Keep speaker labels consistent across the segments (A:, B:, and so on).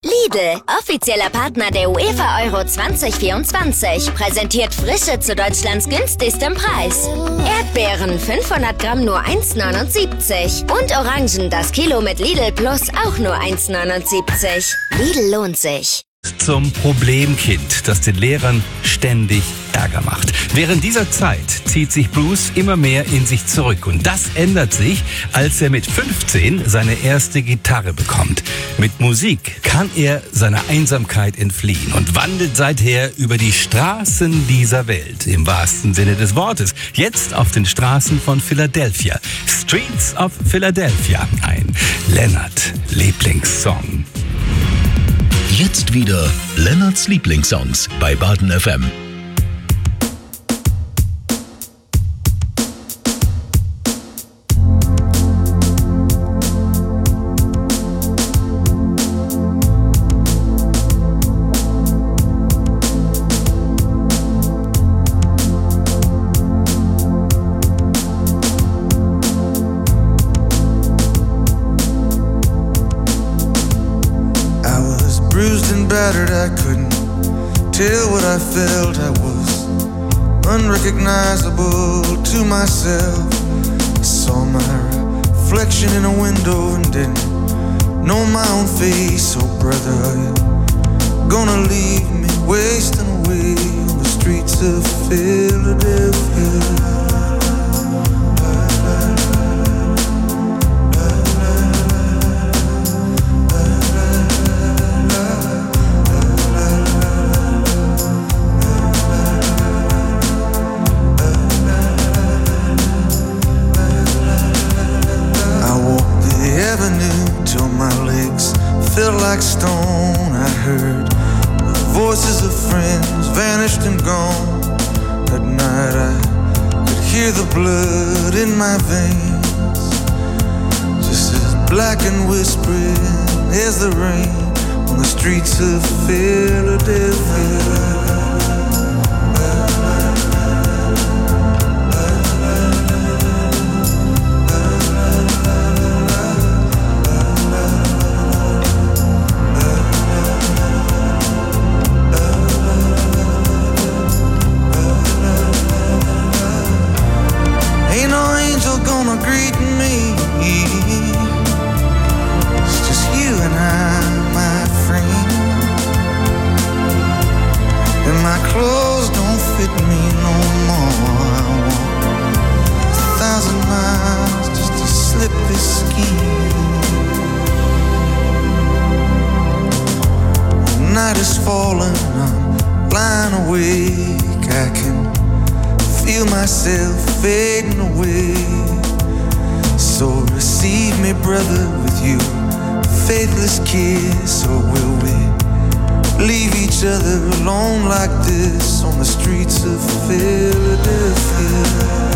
A: Lidl, offizieller Partner der UEFA Euro 2024, präsentiert Frische zu Deutschlands günstigstem Preis. Erdbeeren 500 Gramm nur 1,79 und Orangen das Kilo mit Lidl Plus auch nur 1,79. Lidl lohnt sich.
B: Zum Problemkind, das den Lehrern ständig Ärger macht. Während dieser Zeit zieht sich Bruce immer mehr in sich zurück. Und das ändert sich, als er mit 15 seine erste Gitarre bekommt. Mit Musik kann er seiner Einsamkeit entfliehen und wandelt seither über die Straßen dieser Welt, im wahrsten Sinne des Wortes. Jetzt auf den Straßen von Philadelphia. Streets of Philadelphia. Ein Lennart-Lieblingssong.
C: Jetzt wieder Lennarts Lieblingssongs bei Baden FM.
D: Battered, I couldn't tell what I felt. I was unrecognizable to myself. I saw my reflection in a window and didn't know my own face. Oh brother, are you gonna leave me wasting away on the streets of Philadelphia? Felt like stone. I heard the voices of friends vanished and gone. At night I could hear the blood in my veins, just as black and whispering as the rain on the streets of Philadelphia. Clothes don't fit me no more. I walk 1,000 miles just to slip this skin. The night is falling, I'm lying awake. I can feel myself fading away. So receive me, brother, with you faithless kiss, or will we leave each other alone like this on the streets of Philadelphia?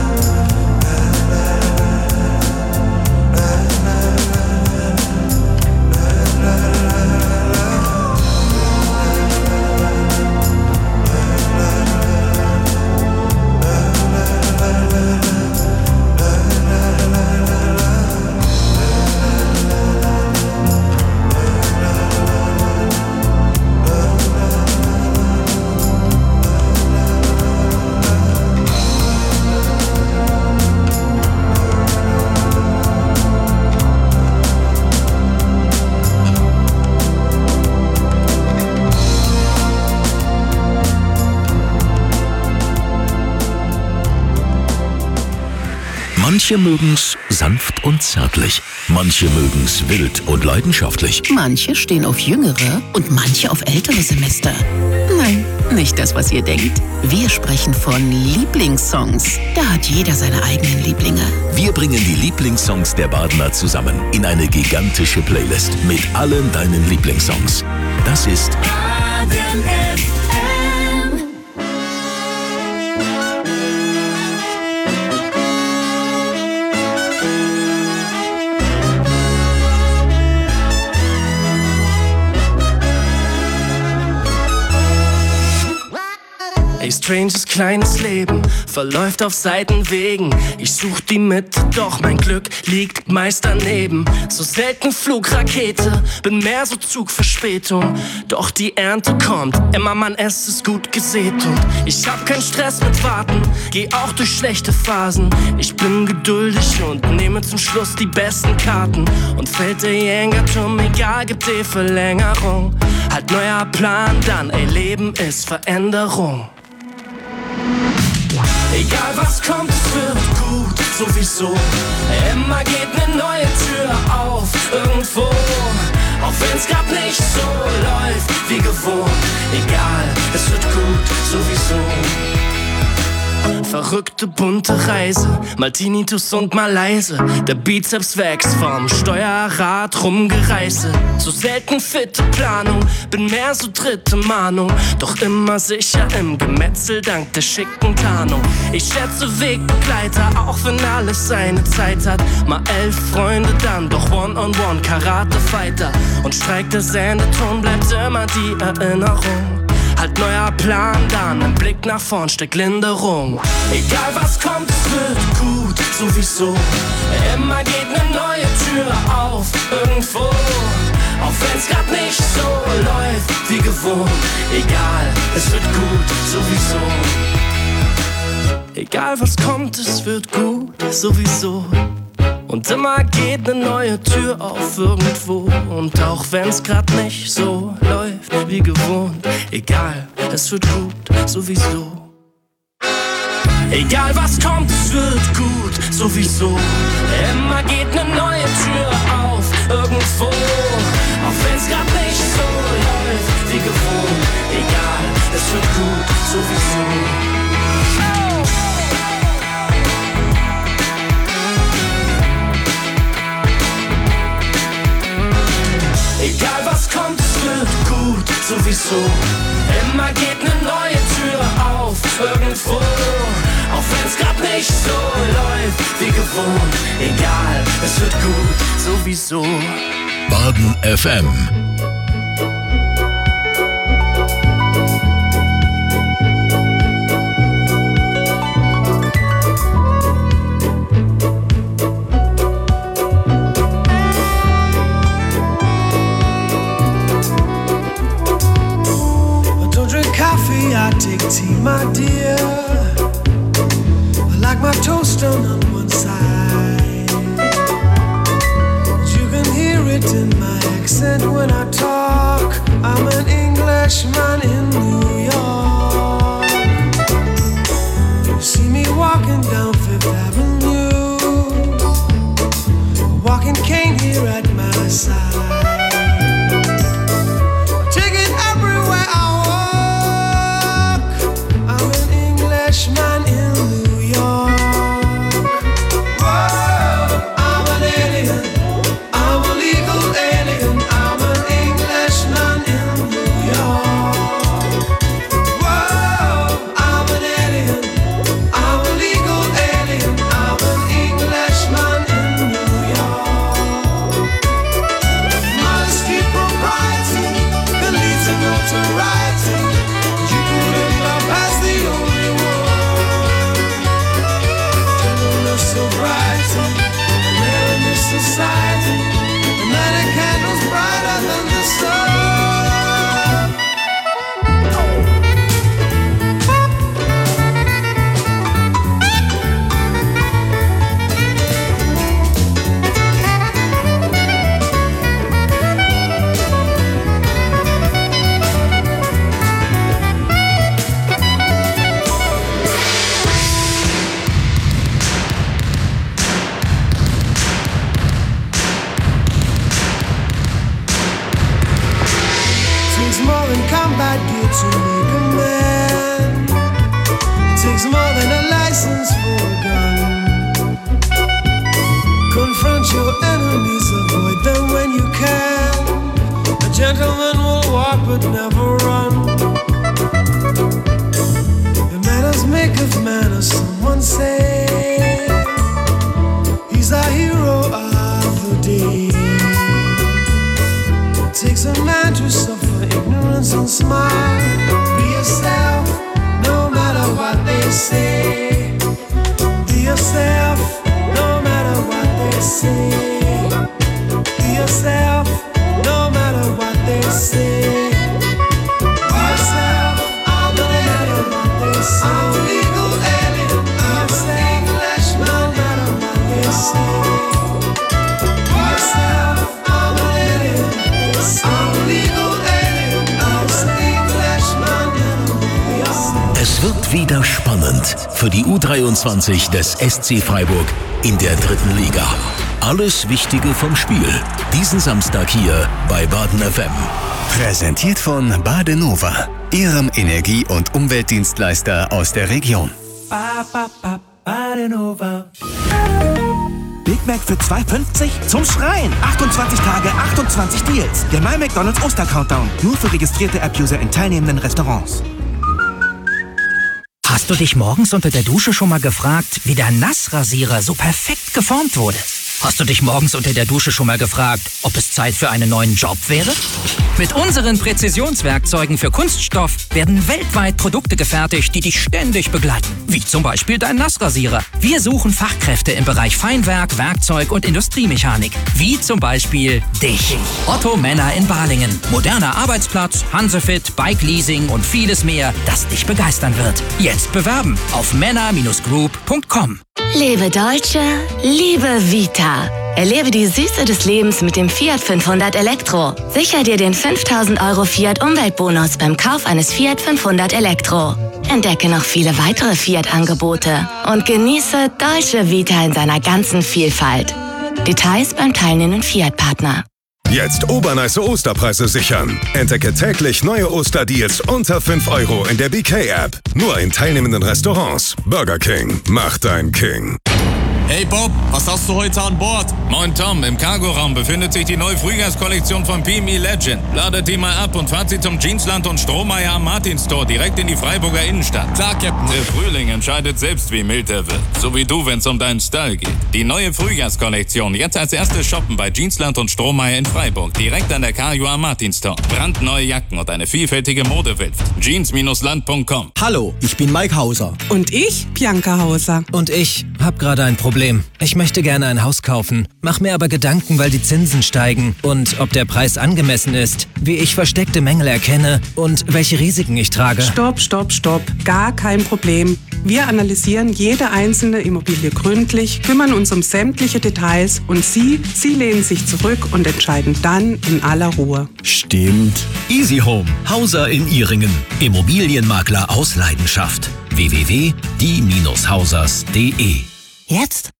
C: Manche mögen's sanft und zärtlich, manche mögen's wild und leidenschaftlich.
E: Manche stehen auf jüngere und manche auf ältere Semester. Nein, nicht das, was ihr denkt. Wir sprechen von Lieblingssongs. Da hat jeder seine eigenen Lieblinge.
C: Wir bringen die Lieblingssongs der Badener zusammen in eine gigantische Playlist mit allen deinen Lieblingssongs. Das ist Baden FM.
F: stranges kleines Leben verläuft auf Seitenwegen. Ich such die Mitte, doch mein Glück liegt meist daneben. So selten Flugrakete, bin mehr so Zugverspätung. Doch die Ernte kommt, immer Mann, es ist gut gesät. Und ich hab keinen Stress mit Warten, geh auch durch schlechte Phasen. Ich bin geduldig und nehme zum Schluss die besten Karten. Und fällt der Jenga-Turm, egal, gibt die Verlängerung. Halt neuer Plan dann, ey, Leben ist Veränderung. Egal was kommt, es wird gut, sowieso. Immer geht ne neue Tür auf, irgendwo. Auch wenn's grad nicht so läuft wie gewohnt. Egal, es wird gut, sowieso. Verrückte bunte Reise, mal Tinnitus und mal leise. Der Bizeps wächst vom Steuerrad rumgereiße. So selten fitte Planung, bin mehr so dritte Mahnung. Doch immer sicher im Gemetzel dank der schicken Tarnung. Ich schätze Wegbegleiter, auch wenn alles seine Zeit hat. Mal 11 Freunde dann, doch One-on-One Karate-Fighter. Und streikt der Sendeton, bleibt immer die Erinnerung. Halt neuer Plan dann, ein Blick nach vorn steckt Linderung. Egal was kommt, es wird gut, sowieso. Immer geht ne neue Tür auf, irgendwo. Auch wenn's grad nicht so läuft wie gewohnt. Egal, es wird gut, sowieso. Egal was kommt, es wird gut, sowieso. Und immer geht ne neue Tür auf irgendwo. Und auch wenn's grad nicht so läuft wie gewohnt. Egal, es wird gut, sowieso. Egal was kommt, es wird gut, sowieso. Immer geht ne neue Tür auf irgendwo. Auch wenn's grad nicht so läuft wie gewohnt. Egal, es wird gut, sowieso. Egal was kommt, es wird gut, sowieso. Immer geht ne neue Tür auf, irgendwo. Auch wenn's grad nicht so läuft wie gewohnt. Egal, es wird gut, sowieso.
C: Baden FM.
G: I take tea, my dear. I like my toast on one side. You can hear it in my accent when I talk. I'm an Englishman in New York. You see me walking down Fifth Avenue, a walking cane here at my side. Man in New York. Whoa, I'm an alien. I'm a legal alien. I'm an Englishman in New York. Whoa, I'm an alien. I'm a legal alien. I'm an Englishman in New York. Modesty, propriety can lead to notoriety. You can live my past the only one. Sobriety, and they're in this society, and lighting candles brighter than the sun. Combat gear to make a man. It takes more than a license for a gun. Confront your enemies, avoid them when you can. A gentleman will walk but never run. The manners maketh manners, someone say. He's a hero of the day. It takes a man to suffer ignorance and smile. Be yourself, no matter they say. Be yourself, no matter what they say. Be yourself, no matter what they say. Be yourself, no matter what they say. I'm legal alien, I'm English, no matter what they say. Be yourself, I'm alien, I'm legal alien, I'm English, no matter what they say.
C: Es wird wieder spannend für die U23 des SC Freiburg in der 3. Liga. Alles Wichtige vom Spiel. Diesen Samstag hier bei Baden FM.
H: Präsentiert von Badenova, Ihrem Energie- und Umweltdienstleister aus der Region.
I: Big Mac für 2,50? Zum Schreien! 28 Tage, 28 Deals. Der My McDonald's Oster-Countdown. Nur für registrierte App-User in teilnehmenden Restaurants.
J: Hast du dich morgens unter der Dusche schon mal gefragt, wie der Nassrasierer so perfekt geformt wurde? Hast du dich morgens unter der Dusche schon mal gefragt, ob es Zeit für einen neuen Job wäre? Mit unseren Präzisionswerkzeugen für Kunststoff werden weltweit Produkte gefertigt, die dich ständig begleiten. Wie zum Beispiel dein Nassrasierer. Wir suchen Fachkräfte im Bereich Feinwerk, Werkzeug und Industriemechanik. Wie zum Beispiel dich. Otto Männer in Balingen. Moderner Arbeitsplatz, Hansefit, Bike-Leasing und vieles mehr, das dich begeistern wird. Jetzt bewerben auf männer-group.com.
A: Lebe Deutsche, liebe Vita. Erlebe die Süße des Lebens mit dem Fiat 500 Elektro. Sicher dir den 5.000 € Fiat Umweltbonus beim Kauf eines Fiat 500 Elektro. Entdecke noch viele weitere Fiat-Angebote und genieße Deutsche Vita in seiner ganzen Vielfalt. Details beim teilnehmenden Fiat-Partner.
K: Jetzt obernice Osterpreise sichern. Entdecke täglich neue Osterdeals unter 5 € in der BK-App. Nur in teilnehmenden Restaurants. Burger King macht dein King.
L: Hey Bob, was hast du heute an Bord?
M: Moin Tom, im Cargoraum befindet sich die neue Frühjahrskollektion von PME Legend. Ladet die mal ab und fahrt sie zum Jeansland und Strohmeier am Martinstor direkt in die Freiburger Innenstadt.
L: Klar, Captain.
M: Der Frühling entscheidet selbst, wie mild er wird. So wie du, wenn's um deinen Style geht. Die neue Frühjahrskollektion, jetzt als erstes shoppen bei Jeansland und Strohmeier in Freiburg, direkt an der Cargo am Martinstor. Brandneue Jacken und eine vielfältige Modewelt. jeans-land.com.
N: Hallo, ich bin Mike Hauser.
O: Und ich, Bianca Hauser.
N: Und ich hab gerade ein Problem. Ich möchte gerne ein Haus kaufen, mach mir aber Gedanken, weil die Zinsen steigen und ob der Preis angemessen ist, wie ich versteckte Mängel erkenne und welche Risiken ich trage.
O: Stopp. Gar kein Problem. Wir analysieren jede einzelne Immobilie gründlich, kümmern uns um sämtliche Details und Sie lehnen sich zurück und entscheiden dann in aller Ruhe.
C: Stimmt. Easy Home. Hauser in Ihringen. Immobilienmakler aus Leidenschaft. www.die-hausers.de.
A: Jetzt?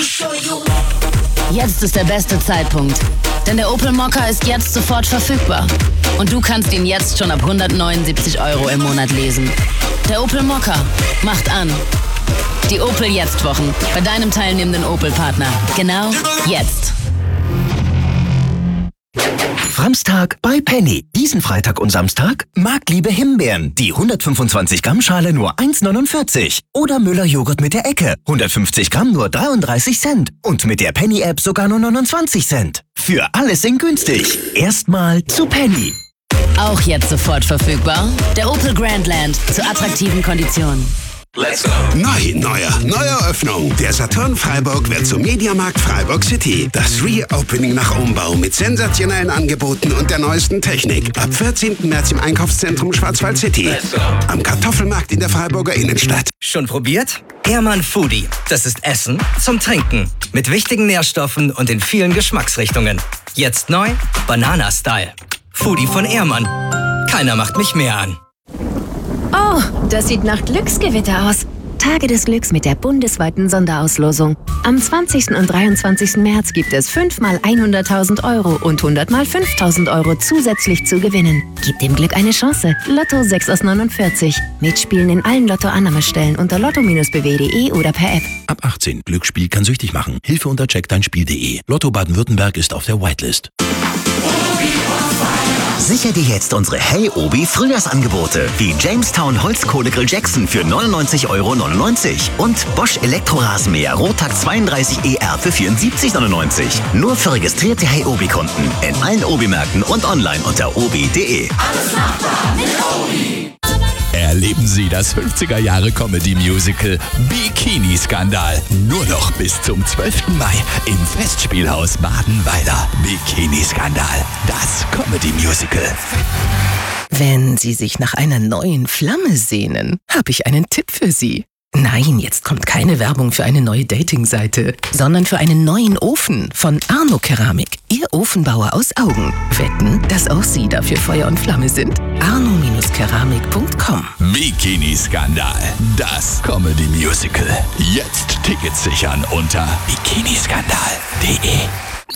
A: Jetzt ist der beste Zeitpunkt. Denn der Opel Mokka ist jetzt sofort verfügbar. Und du kannst ihn jetzt schon ab 179 € im Monat lesen. Der Opel Mokka macht an. Die Opel Jetzt-Wochen bei deinem teilnehmenden Opel-Partner. Genau jetzt.
H: Framstag bei Penny. Diesen Freitag und Samstag Marktliebe Himbeeren. Die 125 Gramm Schale nur 1,49. Oder Müller Joghurt mit der Ecke. 150 Gramm nur 33 Cent. Und mit der Penny-App sogar nur 29 Cent. Für alles in günstig. Erstmal zu Penny.
A: Auch jetzt sofort verfügbar. Der Opel Grandland zu attraktiven Konditionen.
P: Let's go. Neue Eröffnung. Der Saturn Freiburg wird zum Mediamarkt Freiburg City. Das Reopening nach Umbau mit sensationellen Angeboten und der neuesten Technik. Ab 14. März im Einkaufszentrum Schwarzwald City.
M: Let's go.
P: Am Kartoffelmarkt in der Freiburger Innenstadt.
Q: Schon probiert? Ehrmann Foodie. Das ist Essen zum Trinken. Mit wichtigen Nährstoffen und in vielen Geschmacksrichtungen. Jetzt neu, Banana-Style. Foodie von Ehrmann. Keiner macht mich mehr an.
R: Oh, das sieht nach Glücksgewitter aus. Tage des Glücks mit der bundesweiten Sonderauslosung. Am 20. und 23. März gibt es 5-mal 100.000 € und 100-mal 5.000 € zusätzlich zu gewinnen. Gib dem Glück eine Chance. Lotto 6 aus 49. Mitspielen in allen Lottoannahmestellen unter lotto-bw.de oder per App.
C: Ab 18. Glücksspiel kann süchtig machen. Hilfe unter checkdeinspiel.de. Lotto Baden-Württemberg ist auf der Whitelist.
H: Sichere dir jetzt unsere Hey Obi Frühjahrsangebote wie Jamestown Holzkohlegrill Jackson für 99,99 € und Bosch Elektrorasenmäher Rotax 32 ER für 74,99 €. Nur für registrierte Hey Obi Kunden in allen Obi-Märkten und online unter obi.de.
G: Alles machbar mit Obi.
C: Erleben Sie das 50er-Jahre-Comedy-Musical Bikini-Skandal. Nur noch bis zum 12. Mai im Festspielhaus Badenweiler. Bikini-Skandal, das Comedy-Musical.
E: Wenn Sie sich nach einer neuen Flamme sehnen, habe ich einen Tipp für Sie. Nein, jetzt kommt keine Werbung für eine neue Datingseite, sondern für einen neuen Ofen von Arno Keramik, Ihr Ofenbauer aus Augen. Wetten, dass auch Sie dafür Feuer und Flamme sind? arno-keramik.com.
C: Bikini-Skandal, das Comedy-Musical. Jetzt Tickets sichern unter bikiniskandal.de.